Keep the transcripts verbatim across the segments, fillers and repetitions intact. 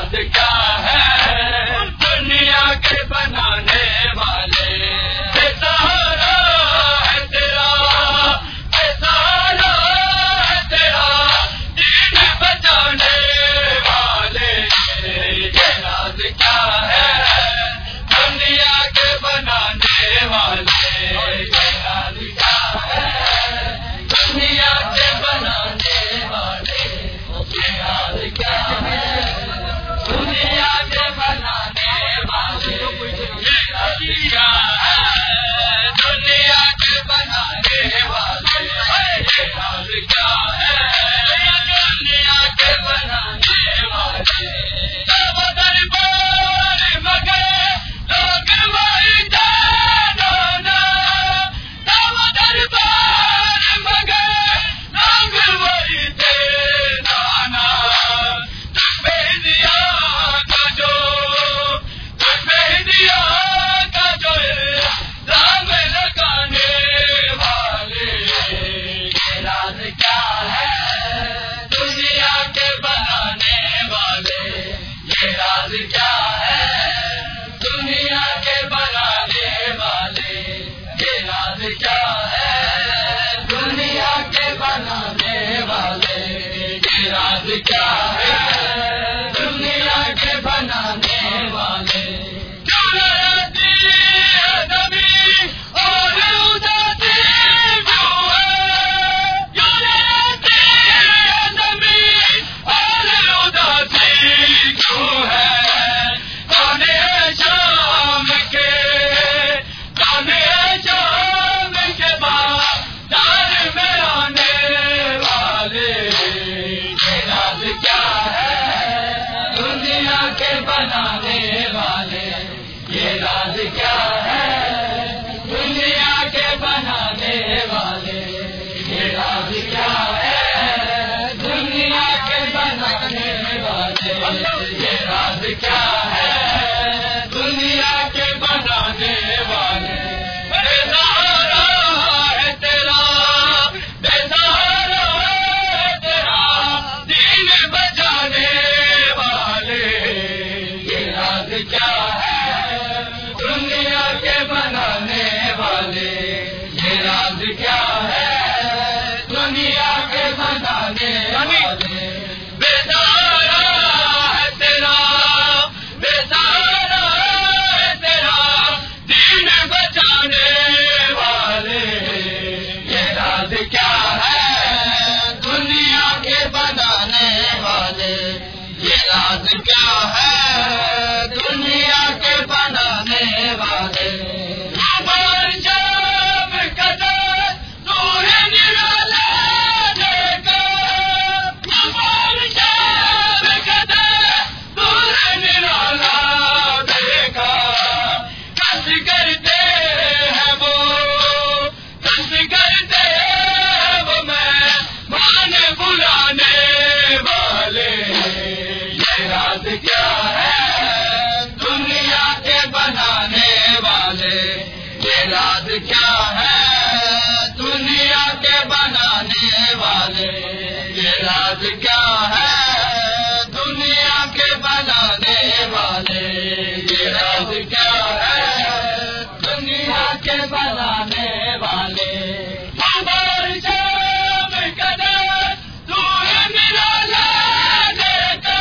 راز کیا ہے دنیا کے بنانے والے بے سہارا ہے تیرا بے سہارا ہے تیرا دین بچانے والے یہ راز کیا ہے دنیا کے بنانے والے یہ راز کیا ہے دنیا کے بنانے والے یہ راز کیا ہے دنیا کے بنانے والے یہ راز کیا ہے دنیا کے بنانے والے یہ راز کیا ہے دنیا کے بنانے والے سب دربار مگر لوگ وہی جاننا سب دربار مگر لوگ وہی جاننا دیا کا جو دیا کا جو دام لگانے والے یہ راز کیا ہے دنیا کے بنانے والے یہ راز کیا ہے دنیا کے بنانے والے یہ راز کیا ہے دنیا کے بنانے والے یہ راز کیا ہے دنیا کے بنانے والے اور اداسی کیوں ہے اور اداسی کیوں ہے کون شام کے کون شام کے بعد دار میں آنے والے یہ راز کیا ہے دنیا کے بنانے والے یہ راز کیا ہے دنیا کے بنانے والے یہ راز کیا ہے دنیا کے بنانے والے یہ راز کیا ہے دنیا کے بنانے والے بے سہارا ہے تیرا بے سہارا ہے تیرا دین بچانے والے یہ راز کیا ہے دنیا کے بنانے والے یہ راز کیا ہے دنیا کے بنانے والے بے سہارا ہے تیرا بے سہارا ہے تیرا دین بچانے والے یہ راز کیا ہے دنیا کے بنانے والے یہ راز کیا ہے دنیا کے بنانے والے ہمار جب قدر سورہ نرالا دیکھا ہمار جب قدر سورہ نرالا دیکھا کس کرتے ہیں وہ کس کرتے ہیں وہ میں مان بلانے والے یہ راز کیا ہے دنیا کے بنانے والے یہ راز کیا ہے دنیا کے بنانے والے یہ راز کیا ہے دنیا کے بنانے والے یہ راز کیا ہے دنیا کے بنانے والے ہمار جب قدر سورہ نرالا دیکھا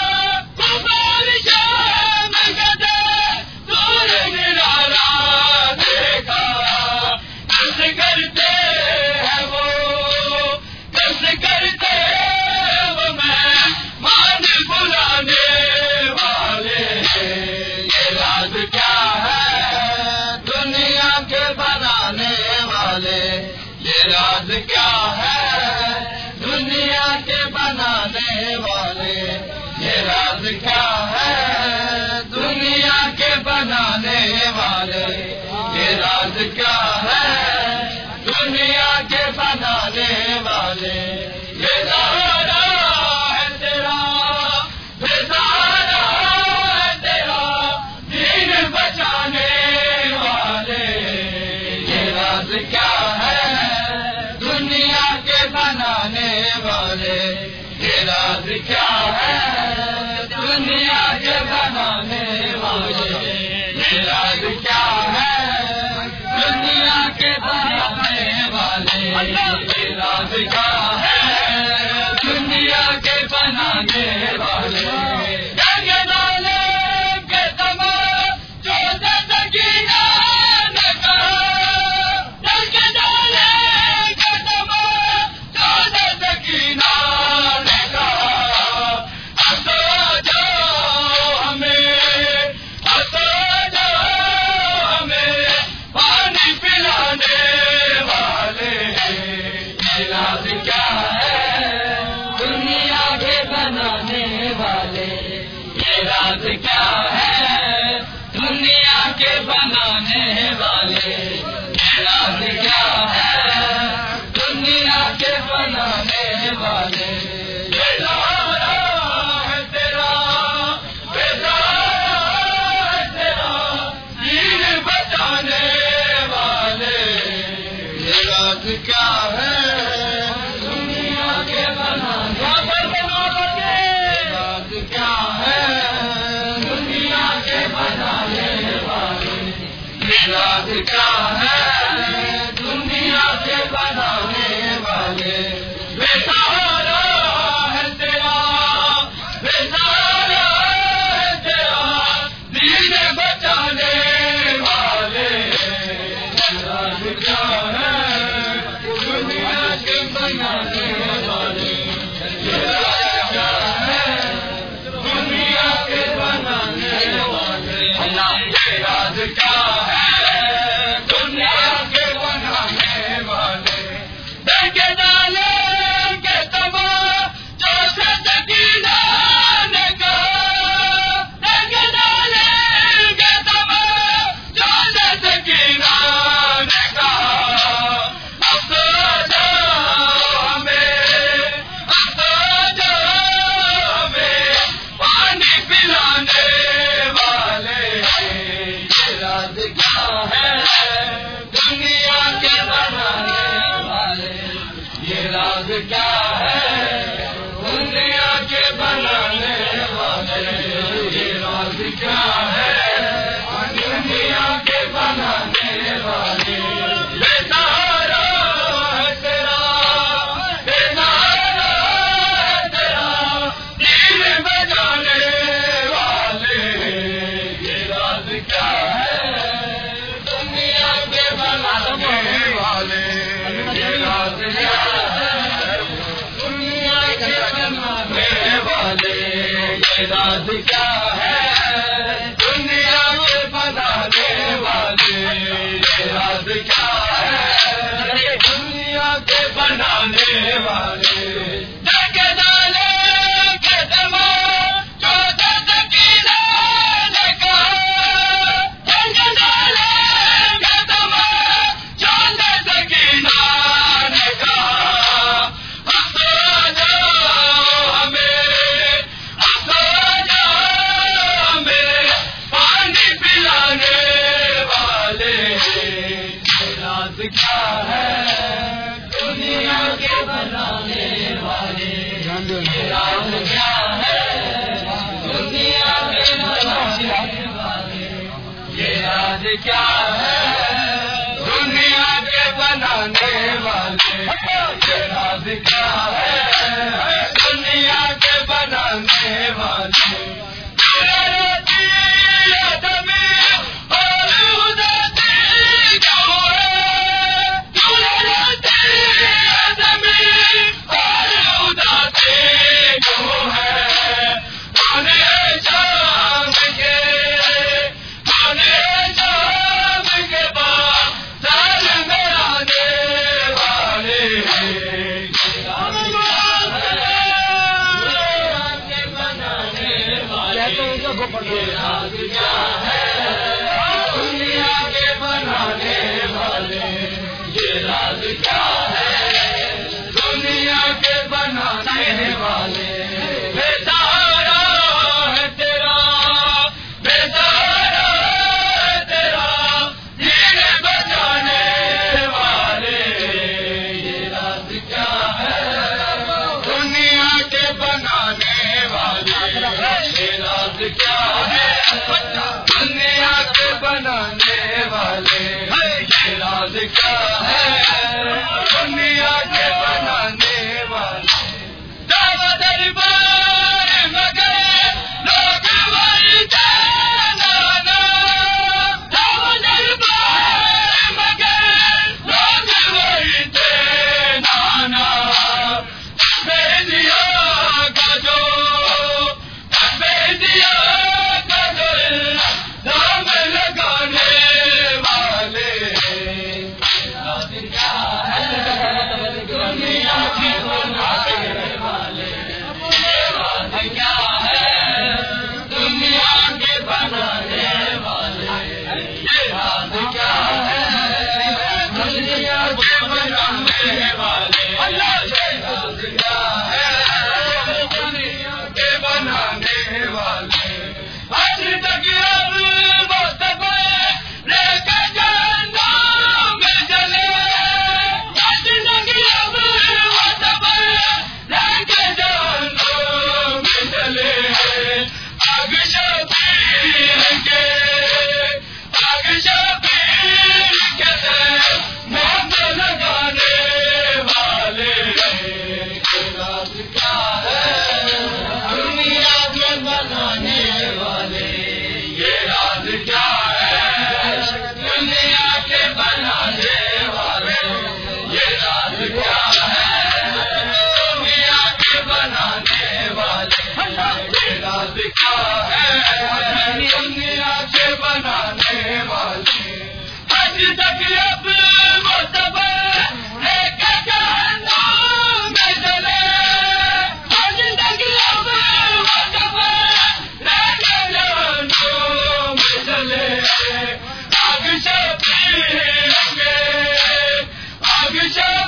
ہمار جب قدر سورہ نرالا دیکھا کس کرتے ہیں وہ کس کرتے ہیں وہ میں مان بلانے والے یہ راز کیا ہے دنیا کے بنانے والے یہ راز کیا ہے دنیا کے بنانے والے یہ راز کیا ہے دنیا کے بنانے والے یہ راز کیا ہے دنیا کے بنانے والے یہ سہارا ہے تیرا بے سہارا ہے تیرا دین بچانے والے یہ راز کیا ہے دنیا کے بنانے والے یہ راز کیا ہے دنیا دربار مگر کیا ہے دنیا کے بنانے والے آج تک اب وہ سب ایک جہنم میں جلے آج تک اب وہ سب ایک جہنم میں جلے آگ شبیر کے آگ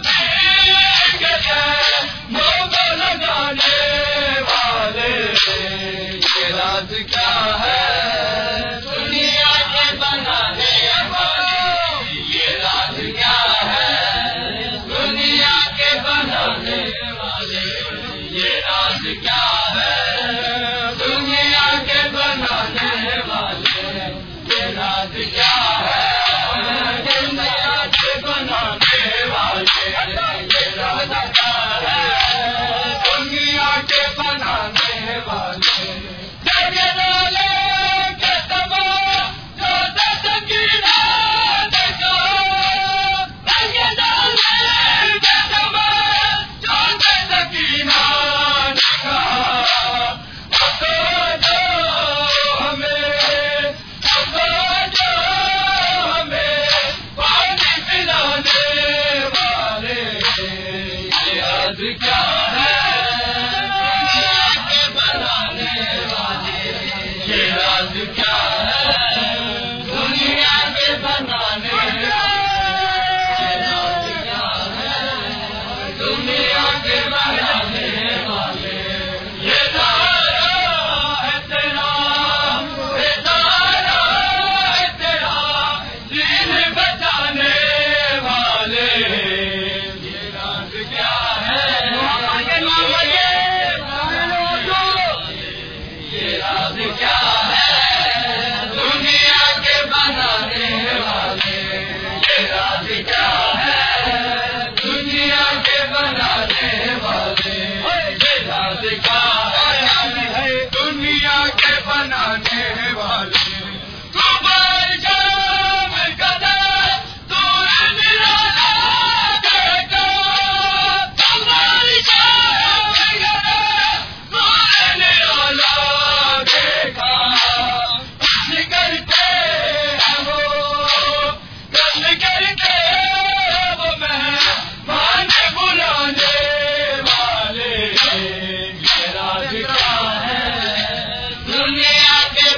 شبیر کے موگ لگانے والے یہ راز کیا ہے دنیا کے بنانے والے یہ راز کیا ہے دنیا کے بنانے والے یہ راز کیا ہے دنیا کے بنانے والے یہ راز کیا ہے دنیا کے بنانے والے یہ راز کیا ہے دنیا کے بنانے والے دنیا کے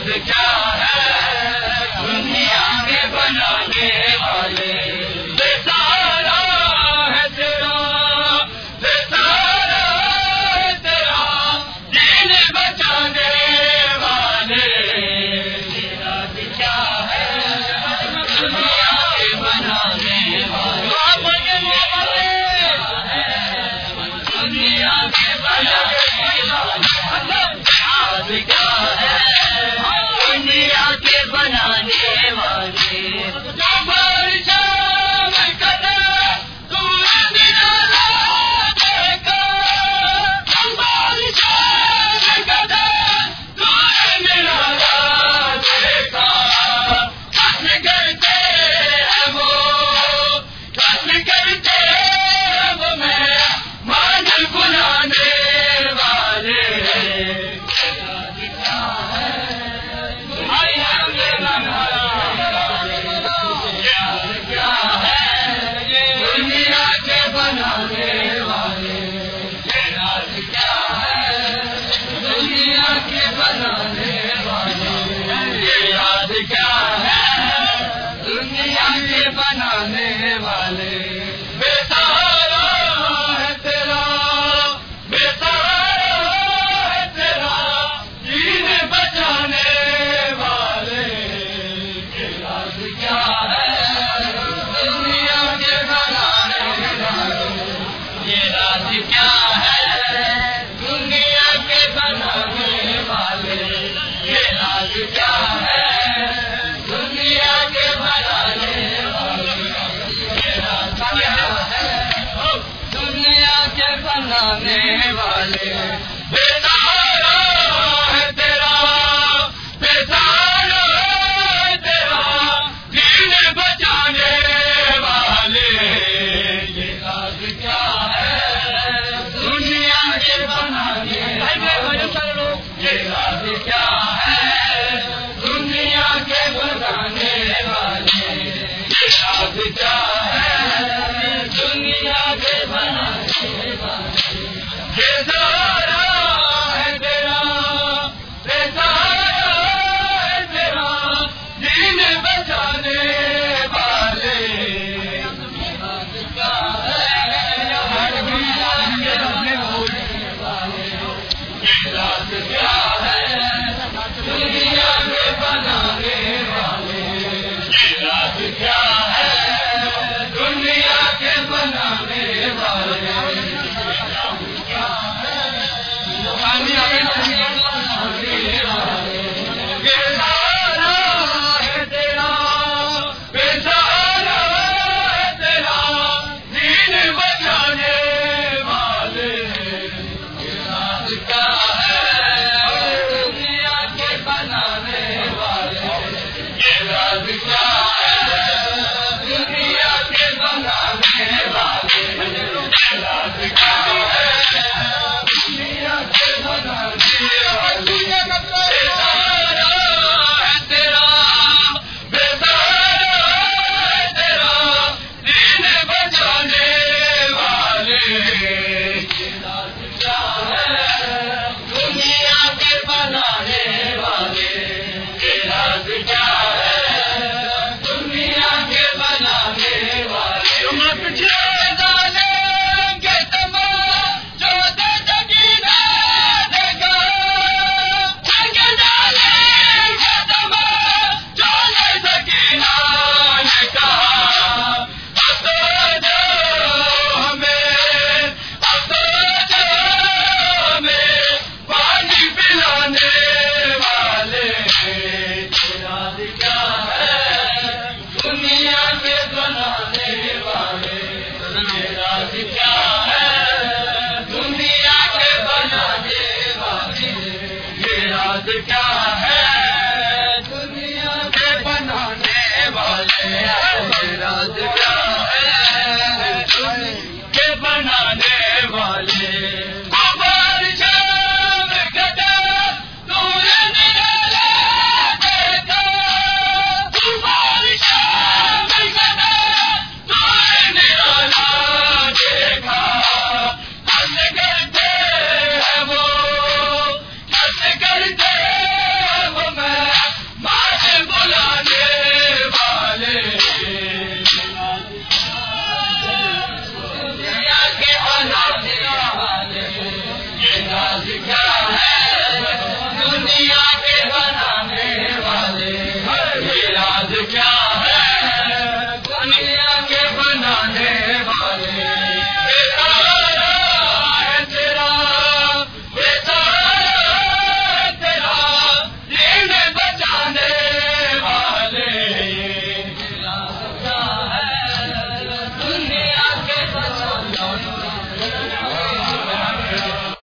کیا ہے دنیا کے بنانے والے بیچارہ ہے تیرا بیچارہ ہے تیرا دین بچانے والے تیرا کیا ہے دنیا کے بنانے والے دنیا کے بنانے والے کیا ہے دنیا کے بنانے والے بنانے والے بیچارہ ہے تیرا بیچارہ ہے تیرا دین بچانے والے تیرا کیا ہے دنیا کے بنانے والے تیرا کیا ہے دنیا کے بنانے والے تیرا کیا ہے دنیا کے بنانے دنیا کے بنانے والے بیچارہ ہے تیرا بیچارہ ہے تیرا دین بچانے والے تیرا کیا ہے دنیا کے بنانے تیرا کیا ہے دنیا کے بنانے والے تیرا کیا ہے دنیا کے بنانے والے بیچارہ ہے تیرا بیچارہ ہے تیرا دین بچانے والے کیا ہے دنیا کے بنانے والے تیرا کیا ہے دنیا کے بنانے والے تیرا کیا ہے دنیا کے بنانے والے بیچارہ ہے تیرا بیچارہ ہے تیرا دین بچانے والے تیرا کیا ہے دنیا کے بنانے والے تیرا کیا ہے دنیا کے بنانے والے تیرا کیا ہے دنیا کے بنانے والے بیچارہ ہے تیرا بیچارہ ہے تیرا دین بچانے والے تیرا کیا ہے دنیا کے بنانے والے تیرا کیا ہے دنیا کے بنانے والے کیا ہے دنیا کے بنانے والے